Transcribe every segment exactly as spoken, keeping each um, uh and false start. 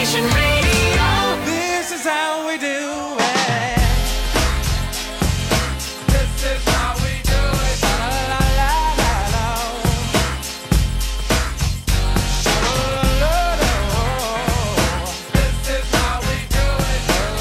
Nation Radio. This is how we do it. This is how we do it. La la la la la. Sha la la la. This is how we do it.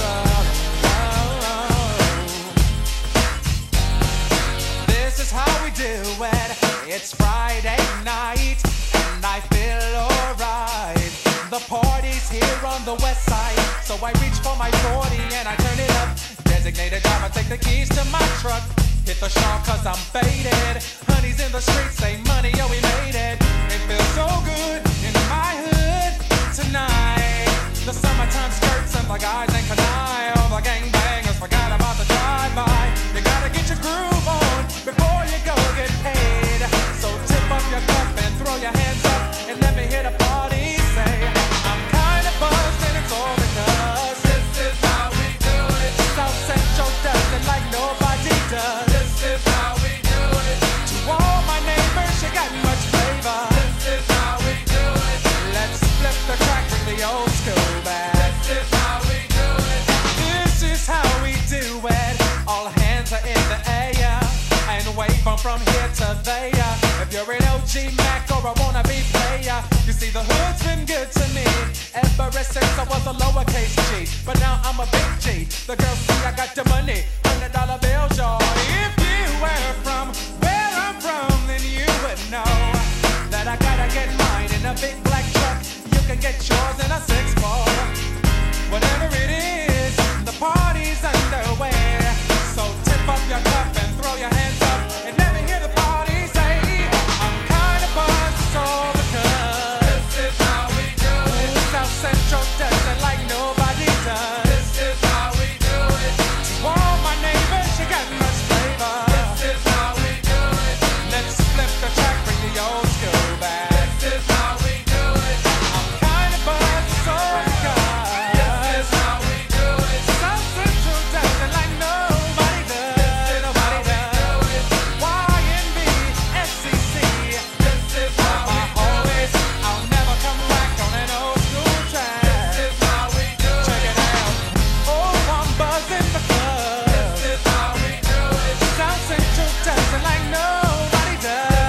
This is how we do it. It's Friday night and I feel alright. The party's here on the west side, so I reach for my forty and I turn it up. Designated driver, take the keys to my truck. Hit the shop cause I'm faded. Honey's in the streets, say money, yo, we made it. It feels so good in my hood tonight. The summertime skirts and the guys ain't canine. All the gangbangers forgot about the drive-by. You gotta get your groove on before you go get paid. So tip up your cup and throw your hands up and let me hit a party. Say, I'm kinda buzzed and it's all because This is how we do it. South Central does it like nobody does. This is how we do it. To all my neighbors, you got much flavor. This is how we do it. Let's flip the track, bring the old school back. This is how we do it. This is how we do it. All hands are in the air and wave 'em from here to there. If you're an O G Mac or a wannabe player, you see the hood's been good to me ever since I was a lowercase G. But now I'm a big G. The girls see I got the money, hundred dollar bills, y'all. If you were from where I'm from, then you would know that I gotta get mine in a big black truck. You can get yours in a six four. Whatever it is, the party's underway. So tip up your cup and throw your hands up and let me hear the party say, I'm kinda buzzed, it's all because This is how we do it. South Central does it like nobody does. This is how we do it. To all my neighbors, you got much flavor. This is how we do it. Let's flip the track, bring the old school back. This is how we do it. I'm kinda buzzed, it's all because This is how we do it. South Central does it like nobody does. Nobody does. Y N B, S C C. This is how we My do it. always, I'll never come back on an old school track. This is how we do Check it. it out. Oh, I'm buzzing because This is how we do it. South Central does it like nobody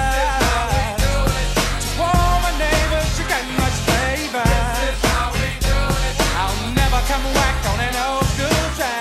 does. Do it. To all my neighbors, you got much flavor. This is how we do it. I'll never come back on an old school track.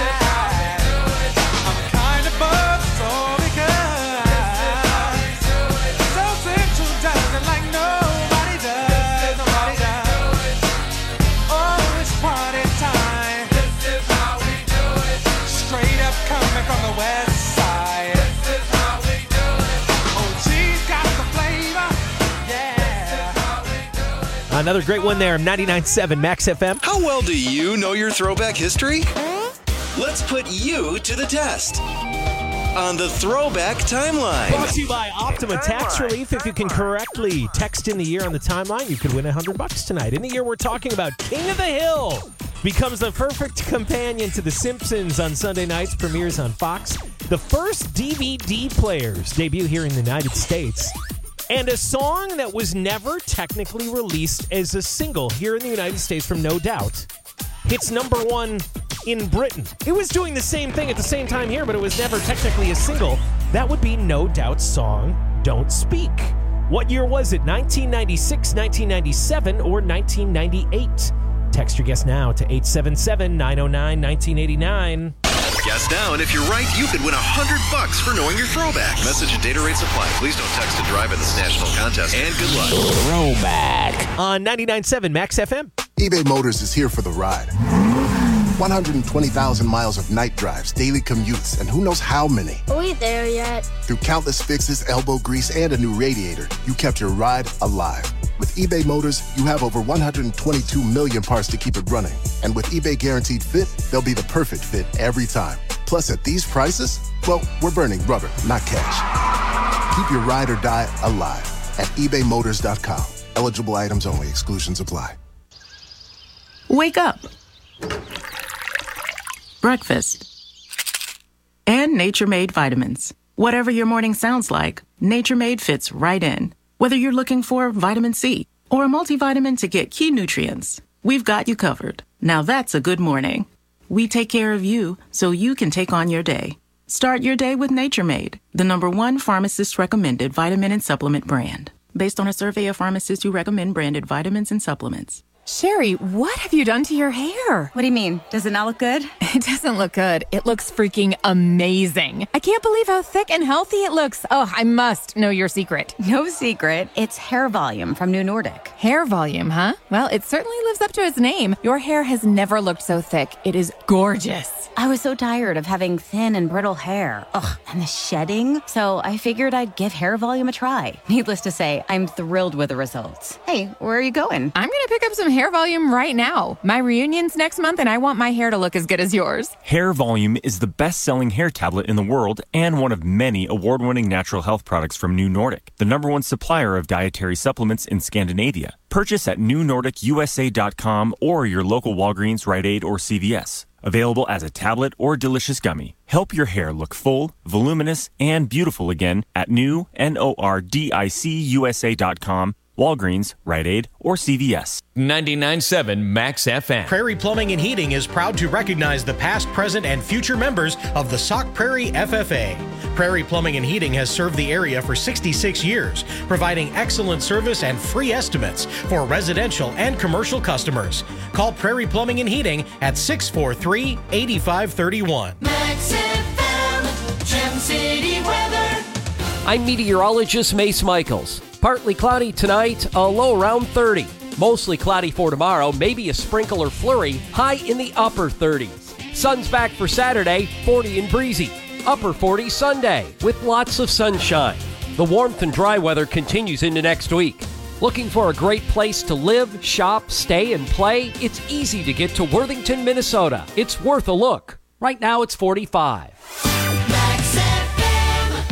I'm kind of buzzed, so because South Central does it like nobody does. Nobody does. Oh, it's party time. This is how we do it. Straight up coming from the west side. This is how we do it. Oh, she's got the flavor. Yeah. How we do it. Another great one there, ninety-nine point seven Max F M. How well do you know your throwback history? Let's put you to the test on the Throwback Timeline. Brought to you by Optima Tax Relief. If you can correctly text in the year on the timeline, you could win one hundred bucks tonight. In the year we're talking about, King of the Hill becomes the perfect companion to The Simpsons on Sunday nights, premieres on Fox. The first D V D players debut here in the United States. And a song that was never technically released as a single here in the United States from No Doubt hits number one in Britain. It was doing the same thing at the same time here, but it was never technically a single. That would be No Doubt's song, Don't Speak. What year was it? nineteen ninety-six, nineteen ninety-seven, or nineteen ninety-eight? Text your guess now to eight seven seven, nine oh nine, nineteen eighty-nine. Guess now, and if you're right, you could win one hundred bucks for knowing your throwback. Message and data rates apply. Please don't text and drive in this national contest. And good luck. Throwback on ninety-nine point seven Max F M. eBay Motors is here for the ride. one hundred twenty thousand miles of night drives, daily commutes, and who knows how many. Are we there yet? Through countless fixes, elbow grease, and a new radiator, you kept your ride alive. With eBay Motors, you have over one hundred twenty-two million parts to keep it running. And with eBay Guaranteed Fit, they'll be the perfect fit every time. Plus, at these prices, well, we're burning rubber, not cash. Keep your ride or die alive at ebay motors dot com. Eligible items only. Exclusions apply. Wake up. Breakfast. And Nature Made vitamins. Whatever your morning sounds like, Nature Made fits right in. Whether you're looking for vitamin C or a multivitamin to get key nutrients, we've got you covered. Now that's a good morning. We take care of you so you can take on your day. Start your day with Nature Made, the number one pharmacist-recommended vitamin and supplement brand. Based on a survey of pharmacists who recommend branded vitamins and supplements. Sherry, what have you done to your hair? What do you mean? Does it not look good? It doesn't look good. It looks freaking amazing. I can't believe how thick and healthy it looks. Oh, I must know your secret. No secret. It's hair volume from New Nordic. Hair volume, huh? Well, it certainly lives up to its name. Your hair has never looked so thick. It is gorgeous. I was so tired of having thin and brittle hair. Ugh, and the shedding. So I figured I'd give hair volume a try. Needless to say, I'm thrilled with the results. Hey, where are you going? I'm going to pick up some hair volume right now. My reunion's next month and I want my hair to look as good as yours. Hair Volume is the best-selling hair tablet in the world and one of many award-winning natural health products from New Nordic, the number one supplier of dietary supplements in Scandinavia. Purchase at new nordic u s a dot com or your local Walgreens, Rite Aid, or C V S. Available as a tablet or delicious gummy. Help your hair look full, voluminous, and beautiful again at new nordic u s a dot com, Walgreens, Rite Aid, or C V S. ninety-nine point seven Max F M. Prairie Plumbing and Heating is proud to recognize the past, present, and future members of the Sauk Prairie F F A. Prairie Plumbing and Heating has served the area for sixty-six years, providing excellent service and free estimates for residential and commercial customers. Call Prairie Plumbing and Heating at six four three, eight five three one. Max F M, Gem City weather. I'm meteorologist Mace Michaels. Partly cloudy tonight, a low around thirty. Mostly cloudy for tomorrow, maybe a sprinkle or flurry, high in the upper thirties. Sun's back for Saturday, forty and breezy. Upper forties Sunday, with lots of sunshine. The warmth and dry weather continues into next week. Looking for a great place to live, shop, stay, and play? It's easy to get to Worthington, Minnesota. It's worth a look. Right now it's forty-five. Max F M.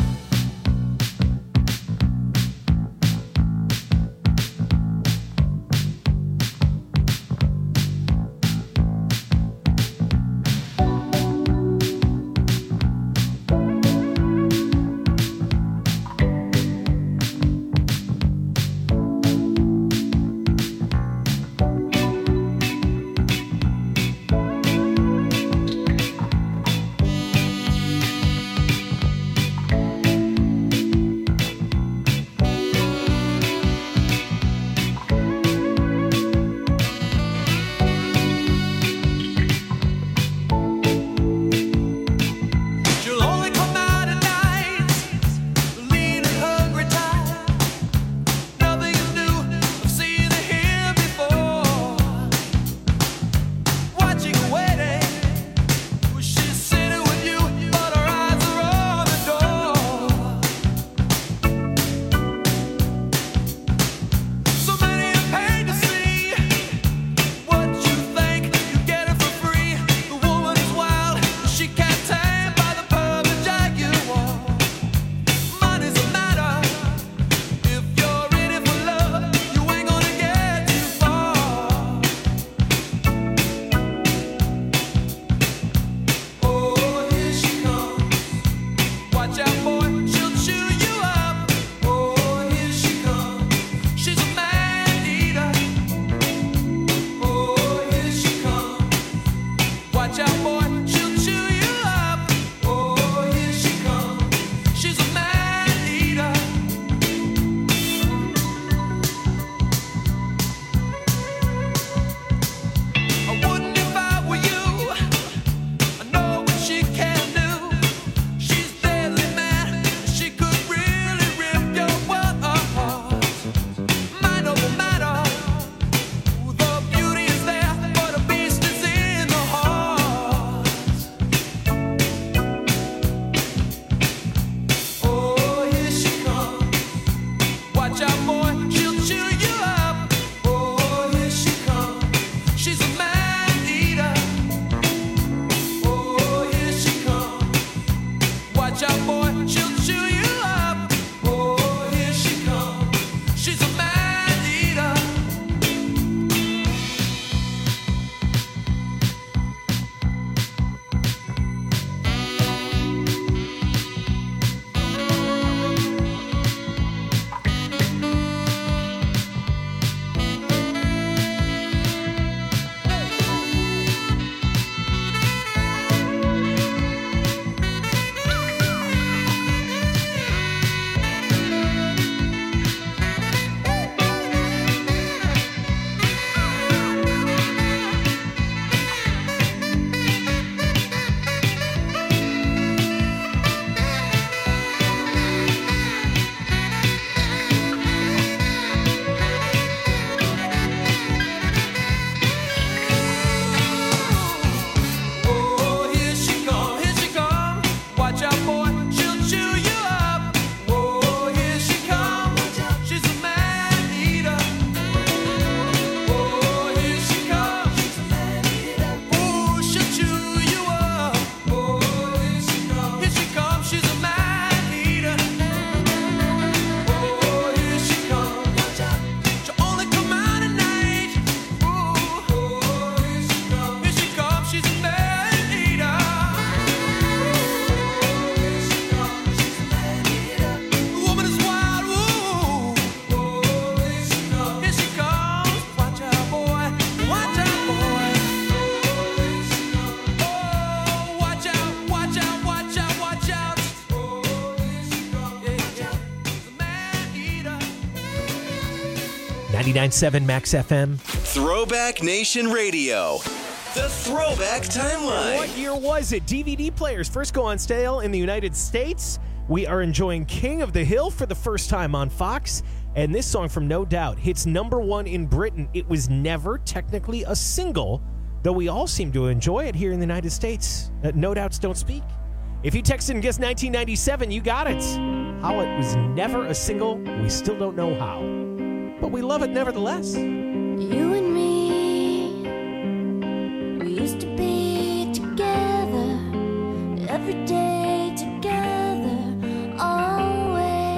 eighty-nine point seven Max F M. Throwback Nation Radio. The Throwback Timeline. What year was it? D V D players first go on sale in the United States. We are enjoying King of the Hill for the first time on Fox. And this song from No Doubt hits number one in Britain. It was never technically a single, though we all seem to enjoy it here in the United States. Uh, no Doubts Don't Speak. If you texted and guessed nineteen ninety-seven, you got it. How it was never a single, we still don't know how. But we love it nevertheless. You and me, we used to be together, every day together, always.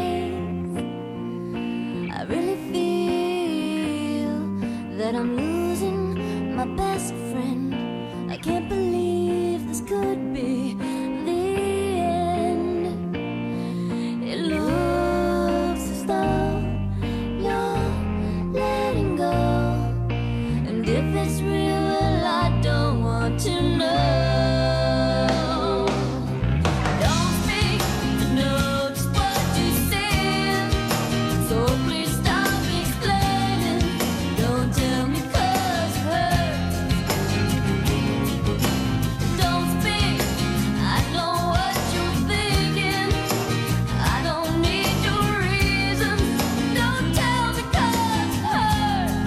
I really feel that I'm losing my best friend. I can't believe this could be the end. It looks as though you're letting go, and if it's real, well, I don't want to know. Don't speak to know just what you said, so please stop explaining. Don't tell me 'cause it hurts. Don't speak, I know what you're thinking. I don't need your reasons. Don't tell me 'cause it hurts.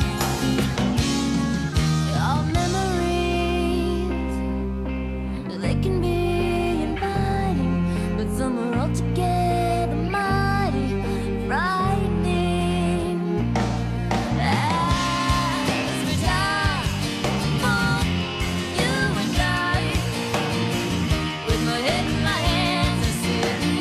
Our memories, they can be inviting, but some are altogether mighty frightening. As we die for you and I, with my head in my hands, I sit and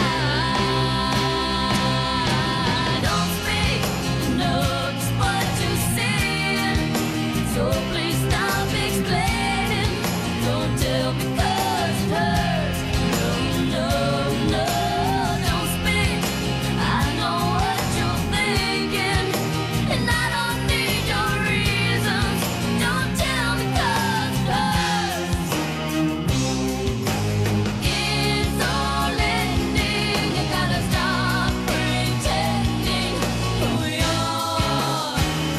cry. Don't speak, know just what you said, so please stop explaining. Don't tell me 'cause it hurts. No, no, no, don't speak. I know what you're thinking, and I don't need your reasons. Don't tell me 'cause it hurts. It's all ending. You gotta stop pretending who you are.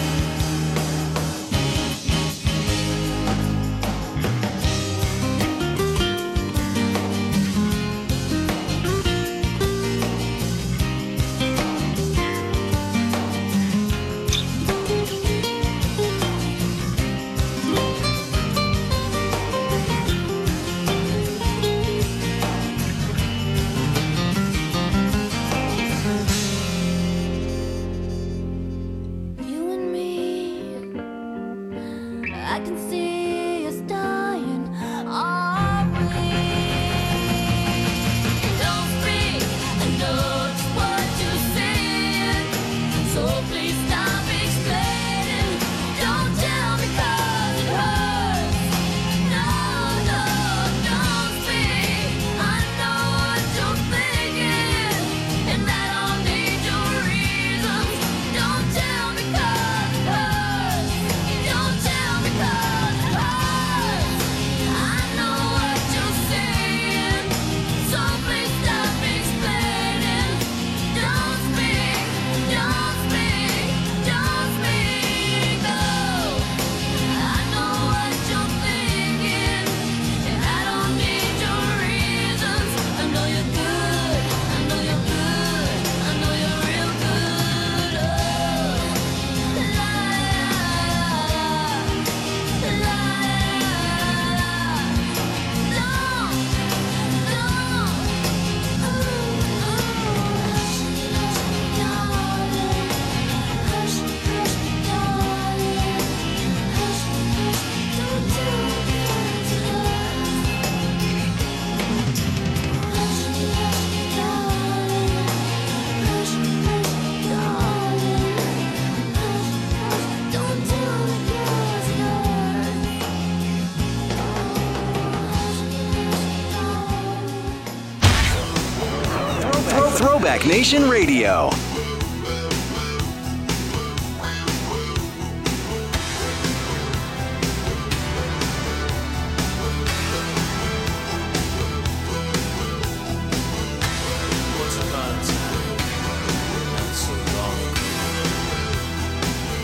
You and me, I can see us dying, are we? Don't speak, I know just what you're saying, so please stop explaining. Don't tell me 'cause it hurts. No, no, don't speak. I know what you're thinking, and I don't need your reasons. Don't tell me 'cause it hurts. Don't tell me 'cause it hurts. I know what you're saying, so please stop explaining. Don't speak, don't speak, don't speak. Oh, I know what you're thinking, and I don't need your reasons. I know you're good, I know you're good, I know you're real good. Oh, la la la Throwback Nation Radio. Once upon a time, not so long ago,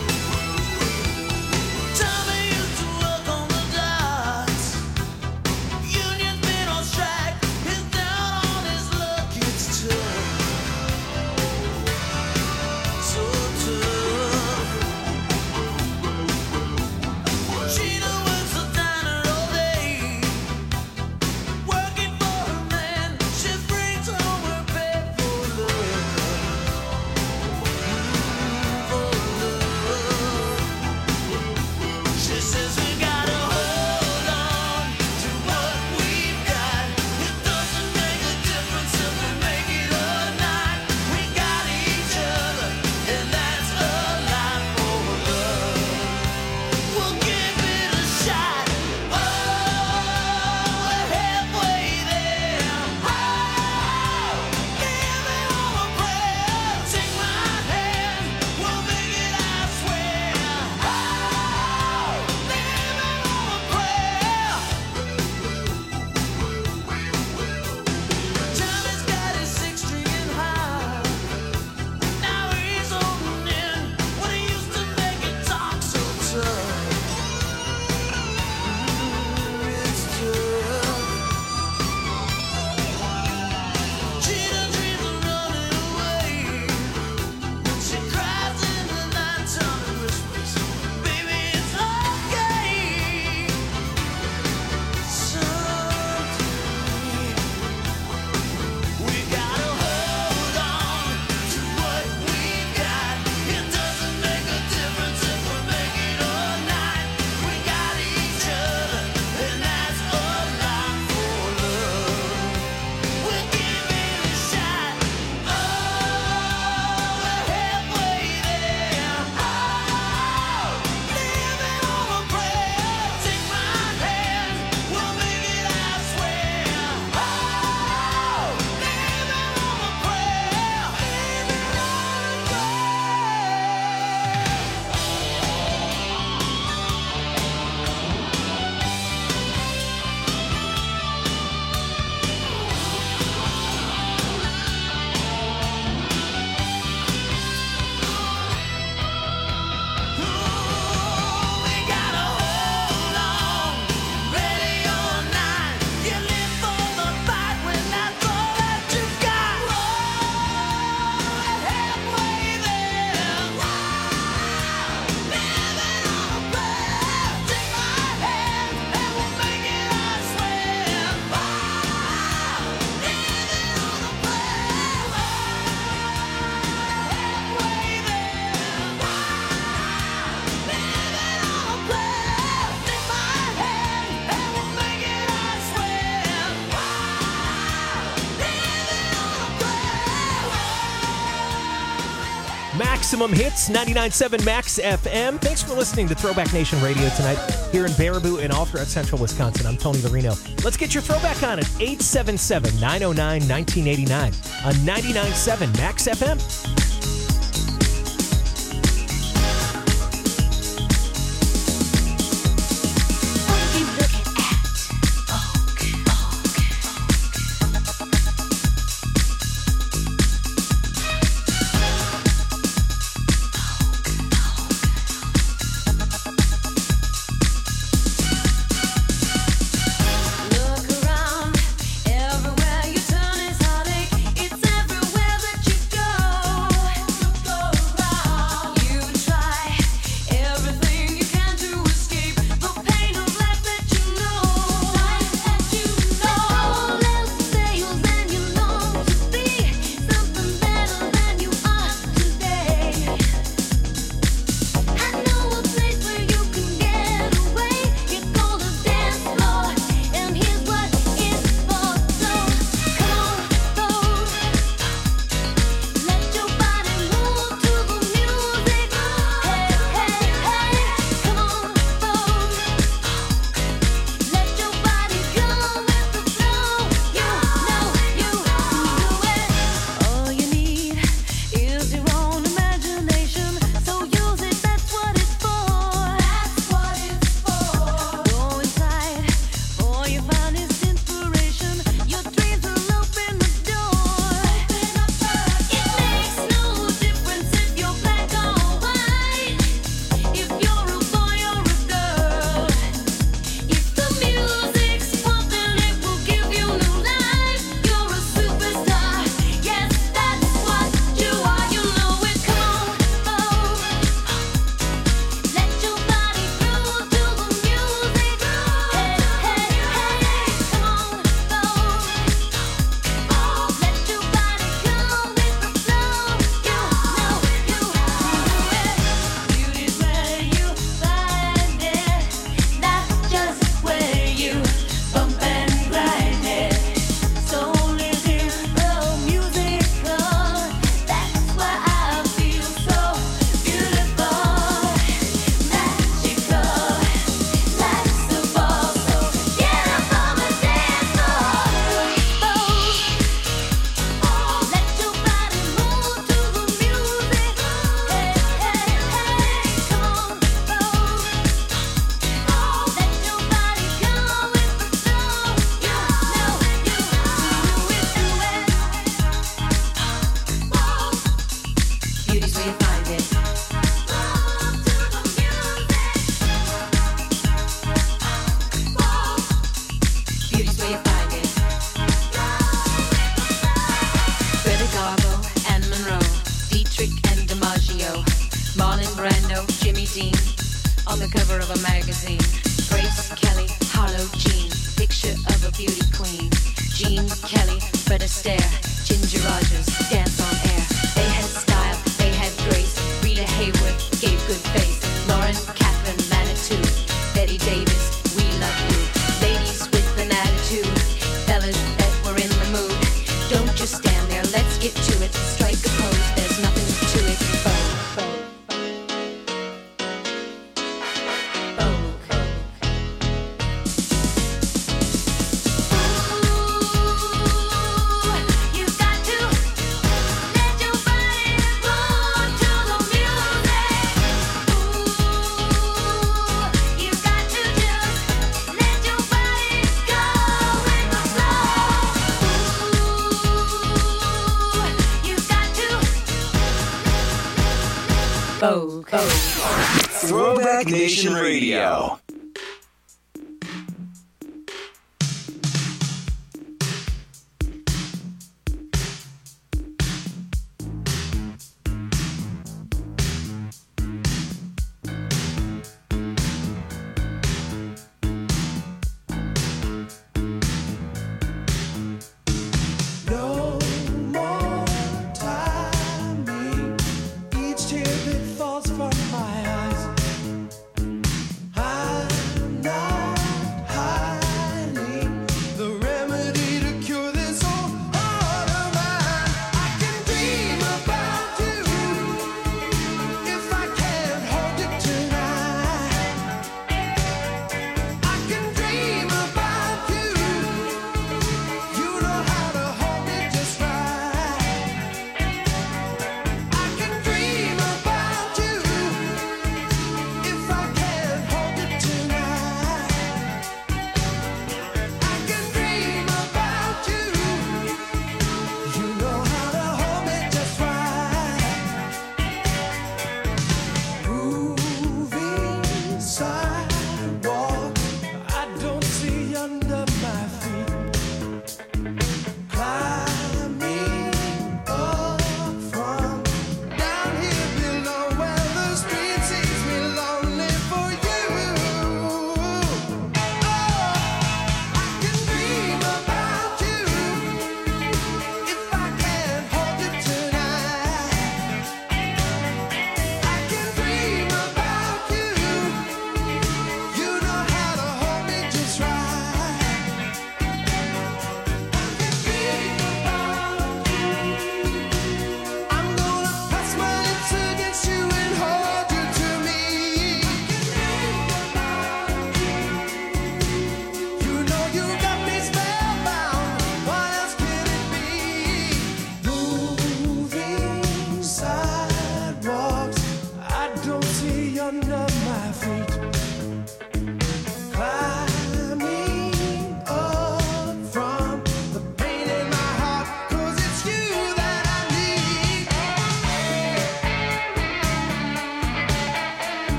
Maximum Hits, ninety-nine point seven Max F M. Thanks for listening to Throwback Nation Radio tonight here in Baraboo and all throughout central Wisconsin. I'm Tony Verino. Let's get your throwback on at eight seven seven, nine oh nine, nineteen eighty-nine on ninety-nine point seven Max F M. Everywhere you turn is heartache. It's everywhere that you on the cover of a magazine. Grace Kelly, Harlow Jean, picture of a beauty queen. Jean Kelly, Fred Astaire, Ginger Rogers, dance on air. They had style, they had grace. Rita Hayworth gave good face. Lauren Catherine Manitou, Betty Davis, we love you. Ladies with an attitude, fellas that were in the mood. Don't just stand there, let's get to it. Strike a pose, there's nothing to it. Vogue, vogue. Vogue. Throwback Nation Radio. Falls from my eyes. I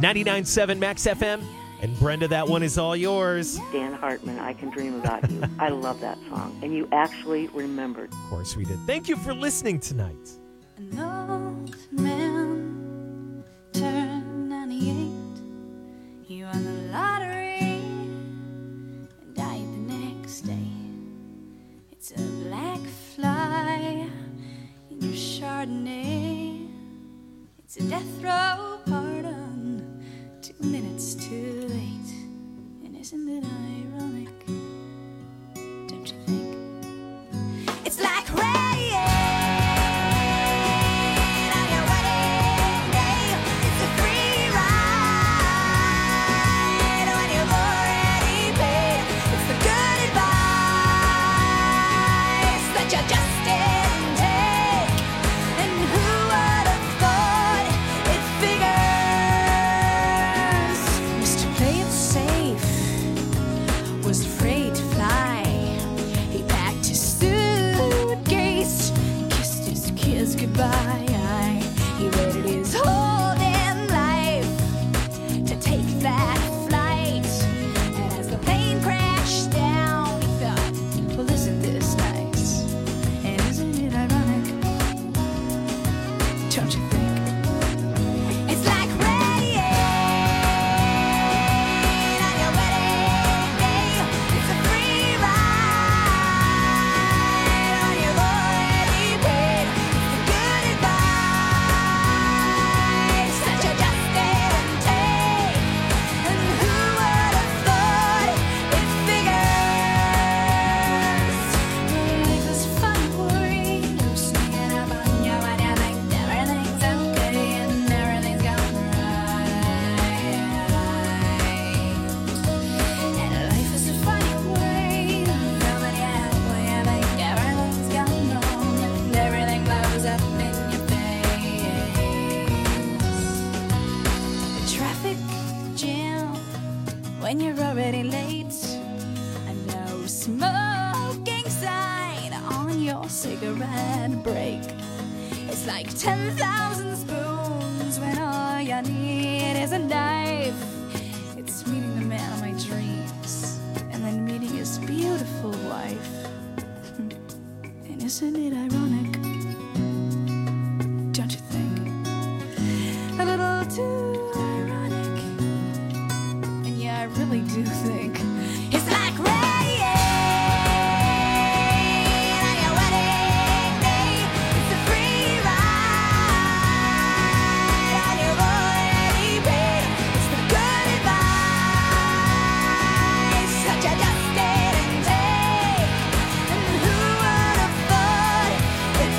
ninety-nine point seven Max F M. And Brenda, that one is all yours. Dan Hartman, I Can Dream About You. I love that song. And you actually remembered. Of course we did. Thank you for listening tonight. An old man turned ninety-eight. He won the lottery and died the next day. It's a black fly in your Chardonnay. It's a death row pardon, two minutes too late. And isn't it ironic? Don't you think? It's like rain on your wedding day. It's a free ride when you've already paid. It's the good advice that you just didn't take. And who would have thought it figures? Mister Play It Safe was afraid to fly. He packed his suitcase, kissed his kids goodbye. He waited his whole damn life to take that flight. And as the plane crashed down, he thought, well, isn't this nice? And isn't it ironic? Don't you think? It's like rain on your wedding day. It's a free ride when you've already paid. It's the good advice that you just didn't take. And who would have thought it figures? Life is fun, worry. You're sneaking up on you when you think everything's okay and everything's going right. And life is a funny way. Coming out when you think everything's gone wrong and everything blows up in your face. A traffic jam when you're already late. A no smoking sign on your cigarette break. It's like ten thousand spoons when all you need is a knife. It's meeting the man of my dreams and then meeting his beautiful wife. Hmm. And isn't it ironic? Don't you think? A little too ironic. And yeah, I really do think it's like rain on your wedding day. It's a free ride when you've already paid. It's the good advice that you just didn't take. And who would have thought it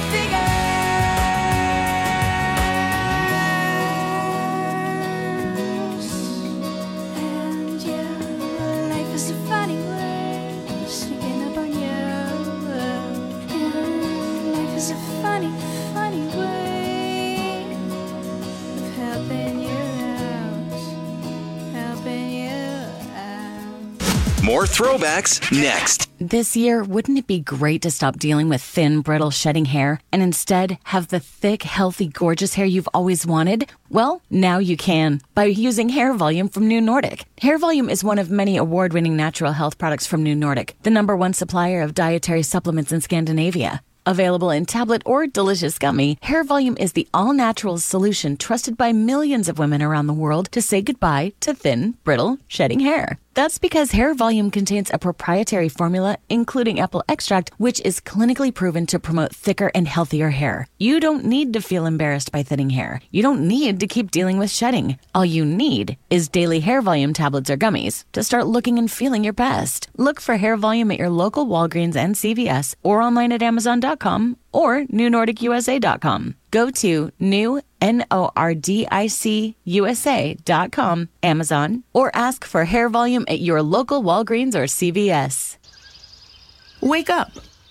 figures? And yeah, life is a funny way, sneaking up on you. And life is a funny, funny way of helping you out, helping you out. More throwbacks next. This year, wouldn't it be great to stop dealing with thin, brittle, shedding hair and instead have the thick, healthy, gorgeous hair you've always wanted? Well, now you can by using Hair Volume from New Nordic. Hair Volume is one of many award-winning natural health products from New Nordic, the number one supplier of dietary supplements in Scandinavia. Available in tablet or delicious gummy, Hair Volume is the all-natural solution trusted by millions of women around the world to say goodbye to thin, brittle, shedding hair. That's because Hair Volume contains a proprietary formula, including apple extract, which is clinically proven to promote thicker and healthier hair. You don't need to feel embarrassed by thinning hair. You don't need to keep dealing with shedding. All you need is daily Hair Volume tablets or gummies to start looking and feeling your best. Look for Hair Volume at your local Walgreens and C V S or online at amazon dot com or new nordic u s a dot com. Go to new N O R D I C U S A dot com, Amazon, or ask for Hair Volume at your local Walgreens or C V S. Wake up.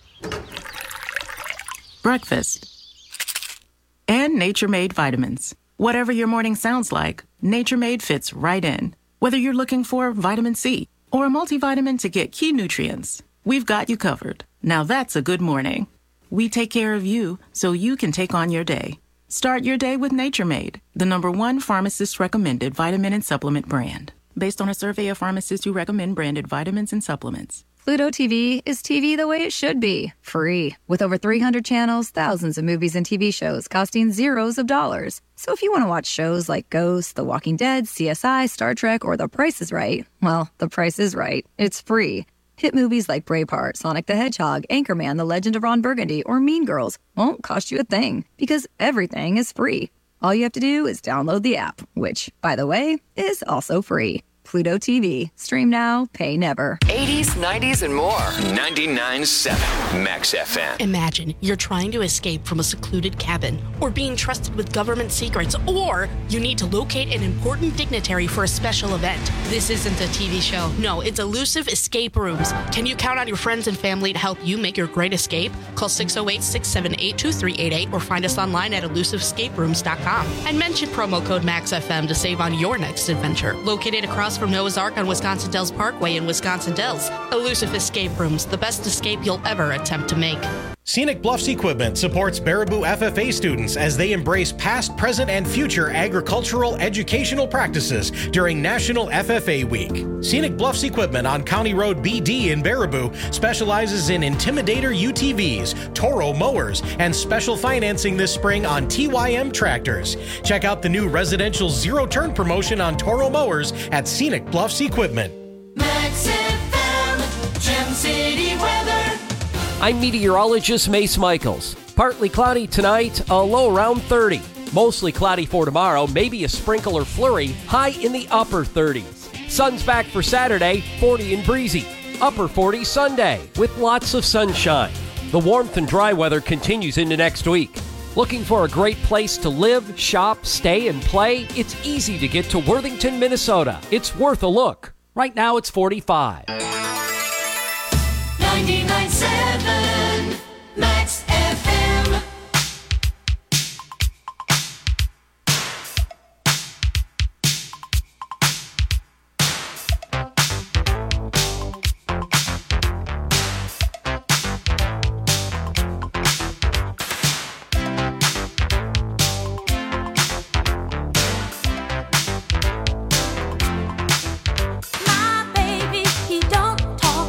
Breakfast. And Nature Made vitamins. Whatever your morning sounds like, Nature Made fits right in. Whether you're looking for vitamin C or a multivitamin to get key nutrients, we've got you covered. Now that's a good morning. We take care of you so you can take on your day. Start your day with Nature Made, the number one pharmacist recommended vitamin and supplement brand. Based on a survey of pharmacists who recommend branded vitamins and supplements. Pluto T V is T V the way it should be, free. With over three hundred channels, thousands of movies and T V shows costing zeros of dollars. So if you want to watch shows like Ghost, The Walking Dead, C S I, Star Trek, or The Price is Right, well, The Price is Right. It's free. Hit movies like Braveheart, Sonic the Hedgehog, Anchorman, The Legend of Ron Burgundy, or Mean Girls won't cost you a thing because everything is free. All you have to do is download the app, which, by the way, is also free. Pluto T V. Stream now, pay never. eighties, nineties, and more. ninety-nine point seven Max F M. Imagine you're trying to escape from a secluded cabin, or being trusted with government secrets, or you need to locate an important dignitary for a special event. This isn't a T V show. No, it's Elusive Escape Rooms. Can you count on your friends and family to help you make your great escape? Call six oh eight, six seven eight, two three eight eight or find us online at elusive escape rooms dot com. And mention promo code Max F M to save on your next adventure. Located across from Noah's Ark on Wisconsin Dells Parkway in Wisconsin Dells. Elusive Escape Rooms, the best escape you'll ever attempt to make. Scenic Bluffs Equipment supports Baraboo F F A students as they embrace past, present, and future agricultural educational practices during National F F A Week. Scenic Bluffs Equipment on County Road B D in Baraboo specializes in Intimidator U T Vs, Toro mowers, and special financing this spring on T Y M tractors. Check out the new residential zero-turn promotion on Toro mowers at Scenic Bluffs Equipment. Max F M, Gem City weather. I'm meteorologist Mace Michaels. Partly cloudy tonight, a low around thirty. Mostly cloudy for tomorrow, maybe a sprinkle or flurry, high in the upper thirties. Sun's back for Saturday, forty and breezy. Upper forties Sunday, with lots of sunshine. The warmth and dry weather continues into next week. Looking for a great place to live, shop, stay, and play? It's easy to get to Worthington, Minnesota. It's worth a look. Right now it's forty-five. ninety-nine point seven Max F M. My baby, he don't talk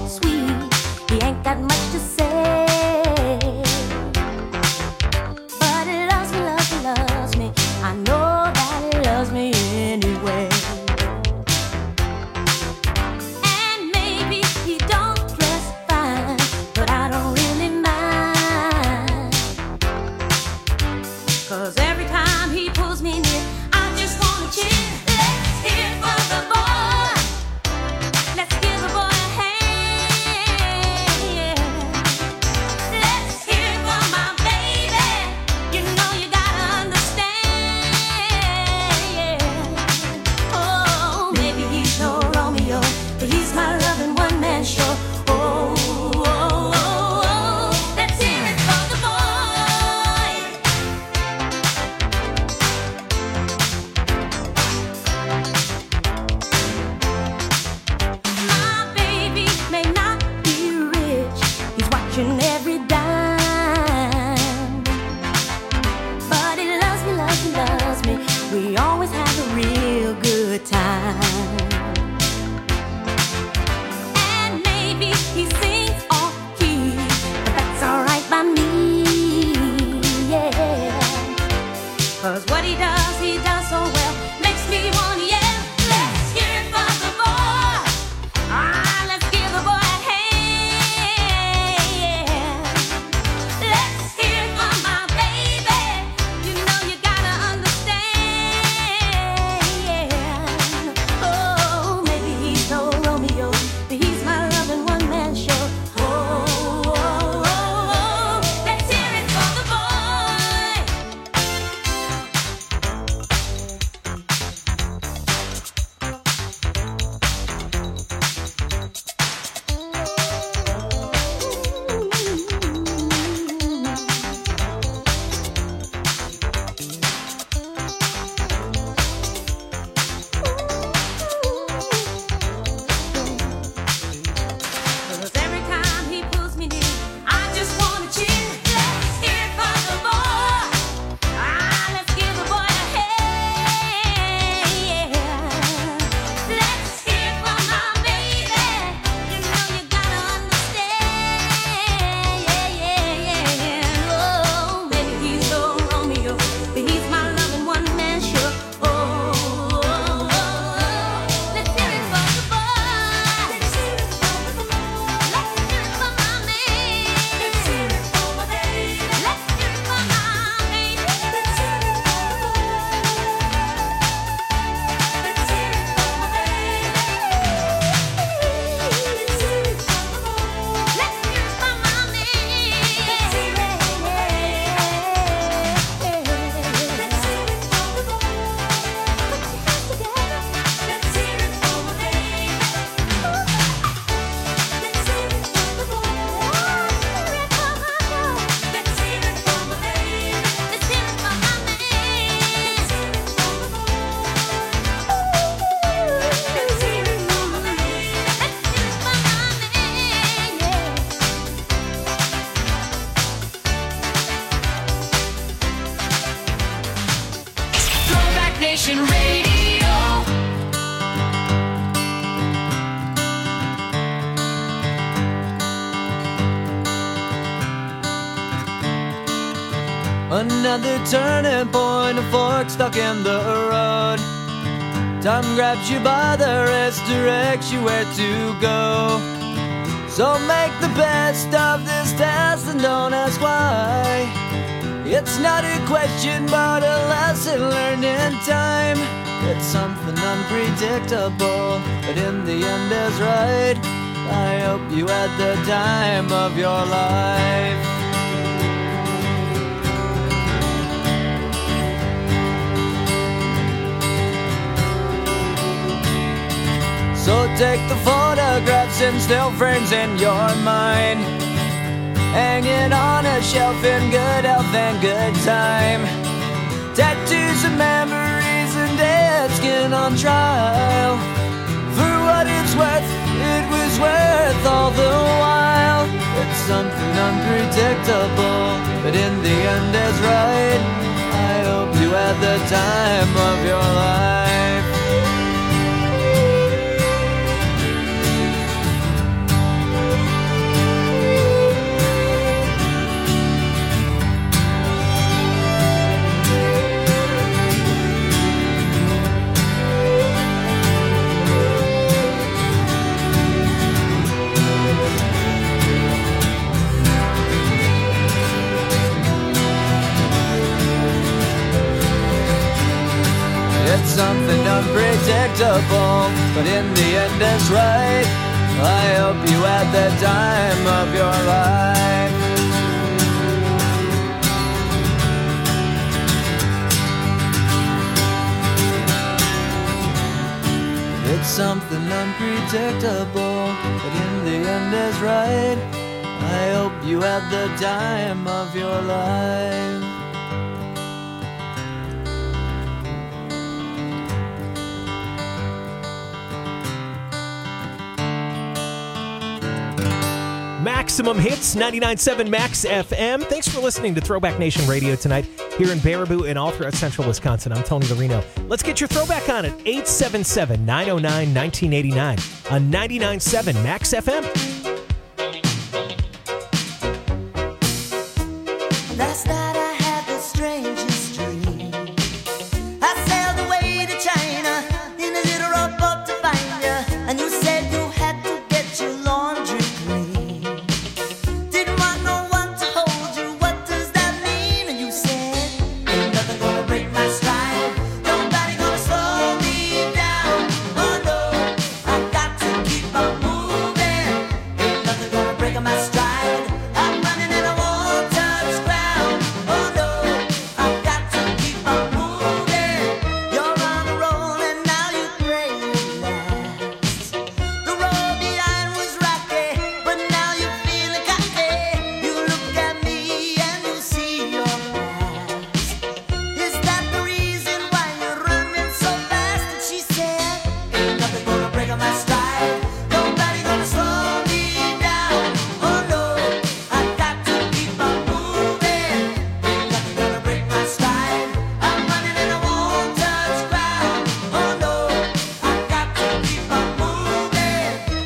another turning point, a fork stuck in the road. Time grabs you by the wrist, directs you where to go. So make the best of this test and don't ask why. It's not a question but a lesson learned in time. It's something unpredictable, but in the end is right. I hope you had the time of your life. So take the photographs and still frames in your mind, hanging on a shelf in good health and good time. Tattoos and memories and dead skin on trial. For what it's worth, it was worth all the while. It's something unpredictable, but in the end is right. I hope you had the time of your life. It's something unpredictable, but in the end it's right. I hope you had the time of your life. It's something unpredictable, but in the end is right. I hope you had the time of your life. Maximum Hits, ninety-nine point seven Max F M. Thanks for listening to Throwback Nation Radio tonight here in Baraboo and all throughout central Wisconsin. I'm Tony Larino. Let's get your throwback on it. eight seven seven, nine oh nine, nineteen eighty-nine on ninety-nine point seven Max F M. Last night I had the strangest dream. I sailed away to China in a little rowboat to find you, and you said you had to get your laundry clean. Didn't want no one to hold you. What does that mean? And you said, ain't nothing gonna break my stride. Nobody gonna slow me down. Oh no, I got to keep on moving. Ain't nothing gonna break my stride. I'm running and I won't touch ground. Oh no, I got to keep on moving. You're on a roll and now you pray it lasts. The road behind was rocky, but now you're feeling cocky. You look at me and you see your past. Is that the reason why you're running so fast? And she said, ain't nothing gonna break on my stride. Nobody gonna slow me down. Oh no, I got to keep on moving. Ain't nothing gonna break my stride. I'm running and I won't touch ground. Oh no, I got to keep on moving.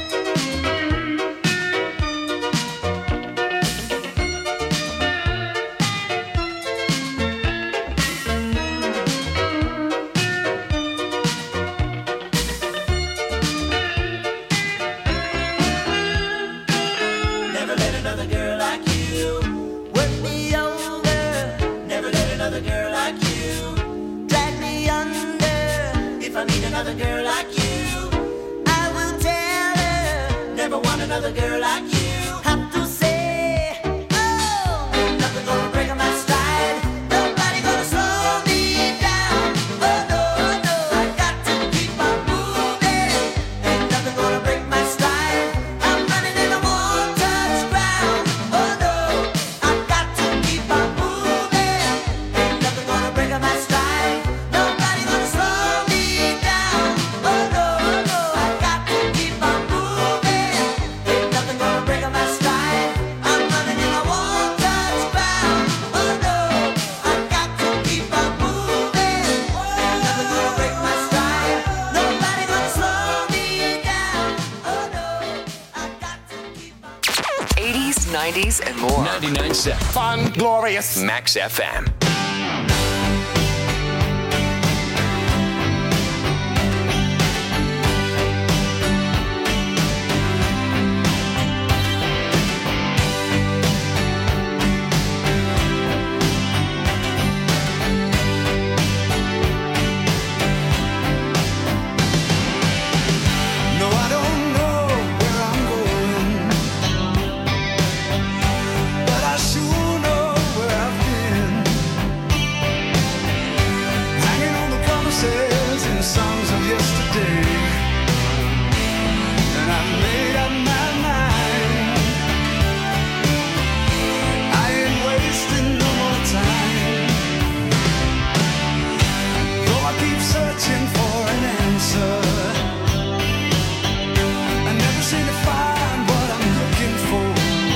Never let another girl like you work me over. Never let another girl like you drag me under. If I meet another girl like you, I will tell her. Never want another girl like you. Have to say, oh, ain't nothing gonna break my stride. Nobody gonna slow me down. Oh no, no, I got to keep on moving. Ain't nothing gonna break my stride. I'm running and I won't touch ground. Oh no, I got to keep on moving. Ain't nothing gonna break my stride. Nobody gonna slow me down. Oh no, no, I got to keep on moving. Ain't nothing gonna break my stride. I'm running and I won't touch ground. Oh no, I got to keep on moving. Ain't nothing gonna break my stride. Nobody gonna slow me down. Oh no, I got to keep on. eighties, nineties, and more. ninety-nine point seven. Fun, glorious. Max F M. yesterday, and I made up my mind. I ain't wasting no more time. Though I keep searching for an answer, I never seem to find what I'm looking for.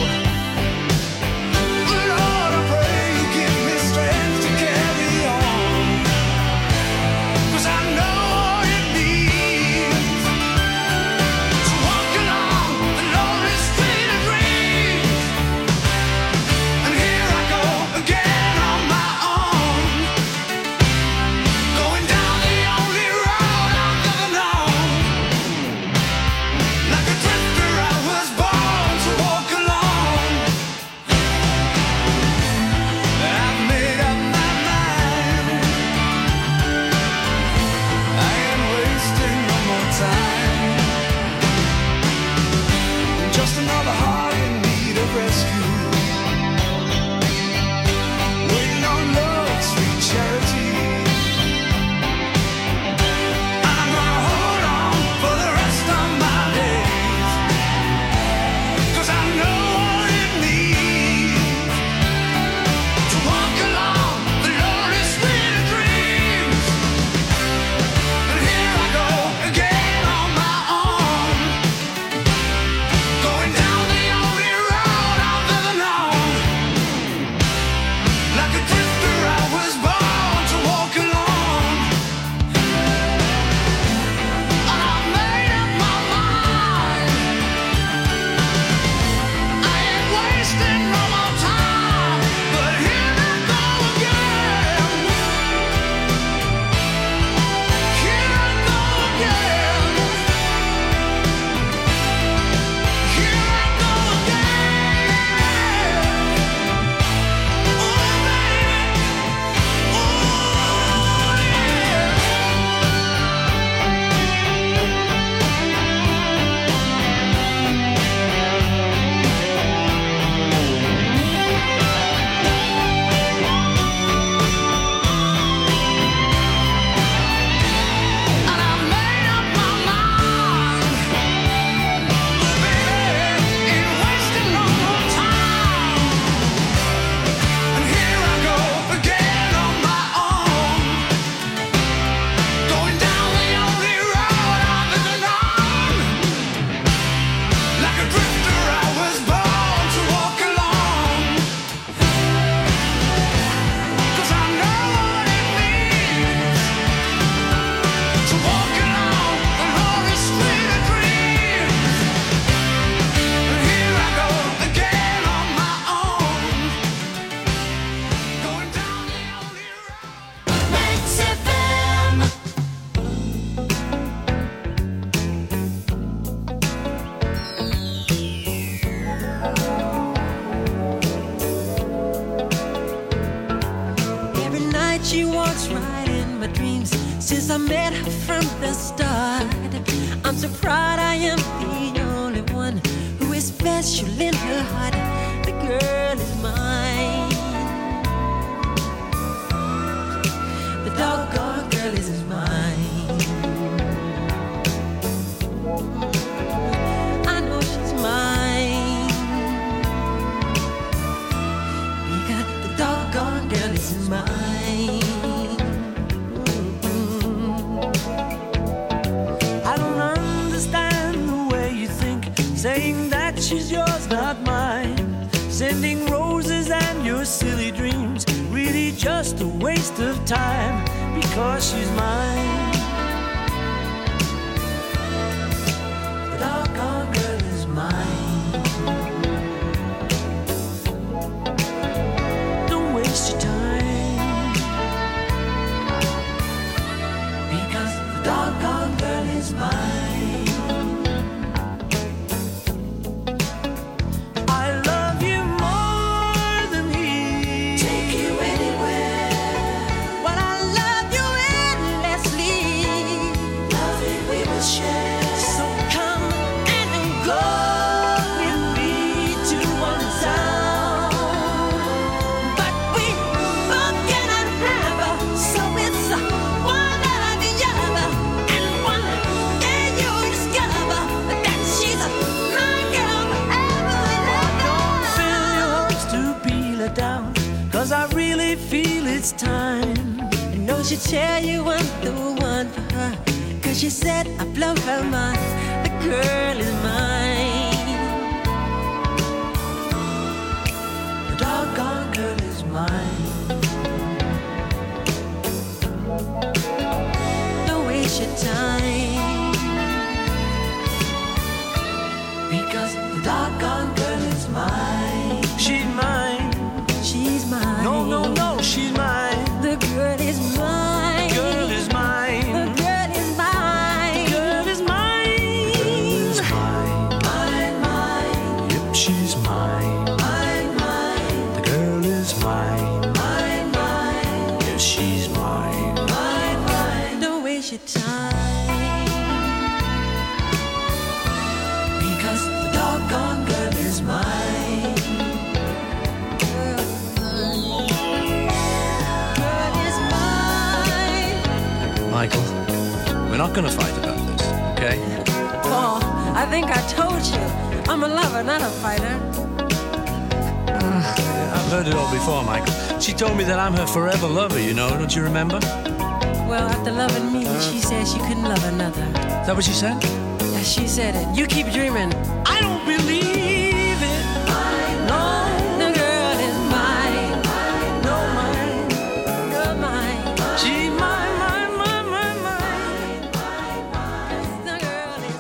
Lord, I pray you give me strength to carry on, 'cause I know all it means to walk along the lonely street of dreams. And here I go again on my own, going down the only road I've ever known. Like a drifter I was born to walk along. I've made up my mind. I ain't wasting no more time. Just another heart in need of rescue, waiting on love's sweet charity. I'm gonna hold on for the rest of my days, 'cause I know what it means to walk along the lonely street of dreams. And here I go again on my own, going down the only road I've ever known. Like a drifter I was born to walk along. And I made up my mind. I ain't wasting no more time, but here I go again. Here I go again. Here I go again. Oh, baby. Oh, yeah. And I made up my mind. Oh, baby, ain't wasting no more time. And here I go again on my own, going down the only road I've ever known. Like a drifter I was born to walk along, 'cause I know what it means to walk along the lonely street of dreams. And here I go again on my own, going down the only road. Max F M. Every night she walks right in my dreams. Since I met her from the start, I'm so proud I am the only one who is special in her heart. The girl is mine. The doggone girl is mine. I know she's mine, because the doggone girl is mine. I don't understand the way you think, saying that she's yours, not mine. Sending roses and your silly dreams, really just a waste of time, because she's mine. The doggone girl is mine. Don't waste your time, because the doggone girl is mine. I love you more than he. Take you anywhere. But I love you endlessly. tell you I'm the one for her. Cause she said I blow her mind. The girl is mine. The doggone girl is mine. Don't waste your time. Because the doggone girl is mine. She's mine. She's mine. No, no, no, she's mine. The girl is mine. The girl is mine. The girl is mine. The girl is mine. The girl is mine. Mine, mine. Yep, she's mine. Mine, mine. The girl is mine. Mine, mine. Yes, she's mine. Mine, mine. Don't waste your time. Because the doggone girl is mine. Girl is mine. Girl is mine. Michael, we're not gonna fight about this, okay? Paul, I think I told you. I'm a lover, not a fighter. I've heard it all before, Michael. She told me that I'm her forever lover, you know, don't you remember? Well, after loving me, she said she couldn't love another. Is that what she said? Yeah, she said it. You keep dreaming. I don't believe it. No, the girl is mine. No, mine. You're mine. She's mine, mine, mine, mine, mine. The girl is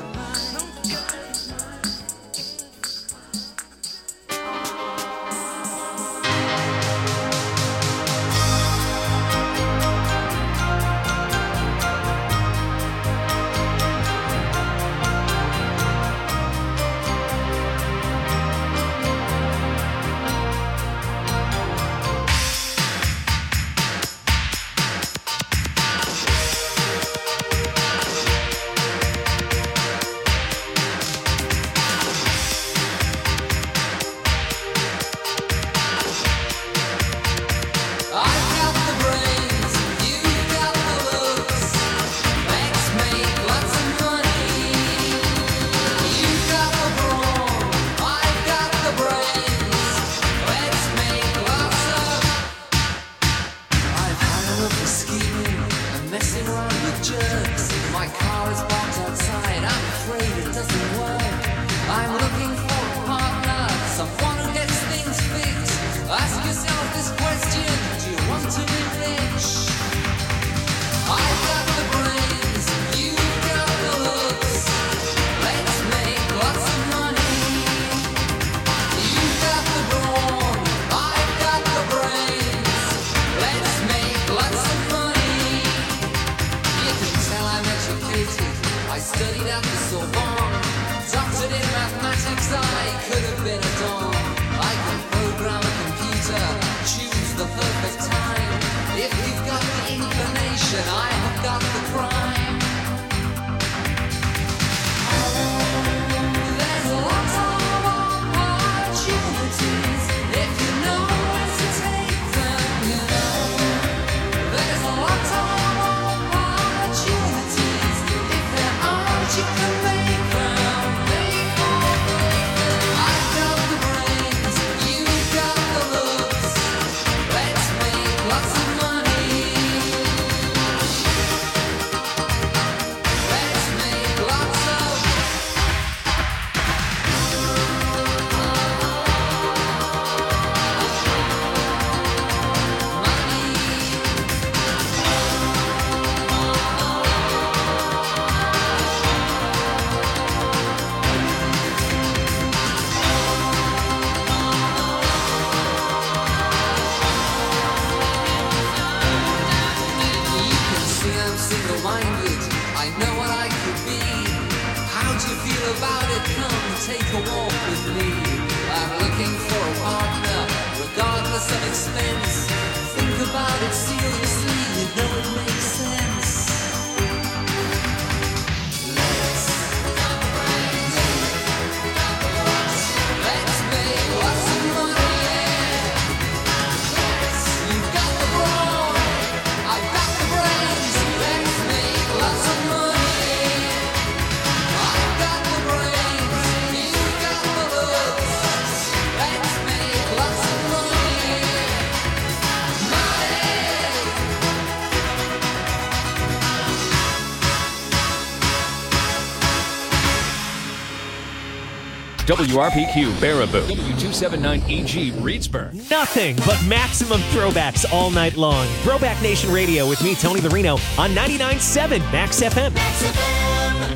W R P Q, Baraboo. W two seventy-nine E G, Reedsburg. Nothing but maximum throwbacks all night long. Throwback Nation Radio with me, Tony the Reno, on ninety-nine point seven Max F M. Max F M.